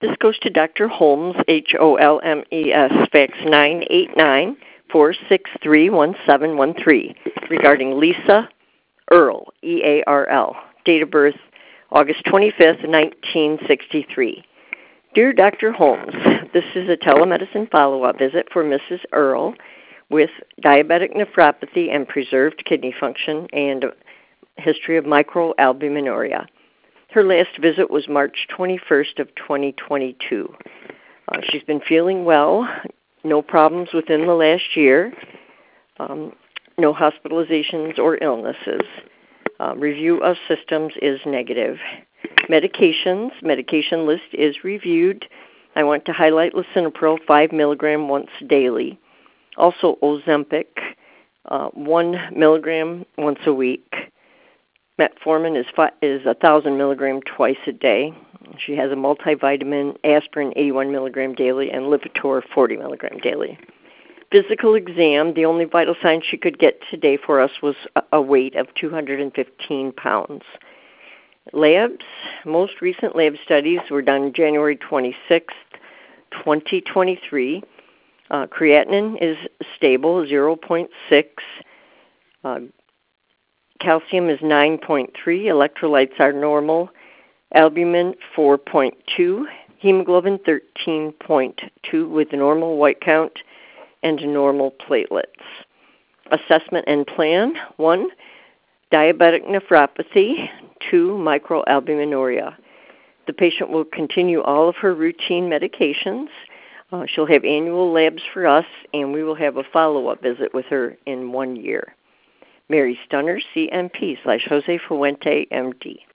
This goes to Dr. Holmes, Holmes, fax 989-463-1713, regarding Lisa Earl, Earl, date of birth August 25th, 1963. Dear Dr. Holmes, this is a telemedicine follow-up visit for Mrs. Earl with diabetic nephropathy and preserved kidney function and a history of microalbuminuria. Her last visit was March 21st of 2022. She's been feeling well, no problems within the last year, no hospitalizations or illnesses. Review of systems is negative. Medication list is reviewed. I want to highlight lisinopril 5 milligram once daily. Also Ozempic 1 milligram once a week. Metformin is 1,000 milligram twice a day. She has a multivitamin, aspirin 81 milligram daily, and Lipitor 40 milligram daily. Physical exam, the only vital sign she could get today for us was a weight of 215 pounds. Labs, most recent lab studies were done January 26th, 2023. Creatinine is stable, 0.6. Calcium is 9.3. Electrolytes are normal. Albumin 4.2. Hemoglobin 13.2 with normal white count and normal platelets. Assessment and plan: 1, diabetic nephropathy. 2, microalbuminuria. The patient will continue all of her routine medications. She'll have annual labs for us, and we will have a follow-up visit with her in 1 year. Mary Stunner, CMP /Jose Fuente, MD.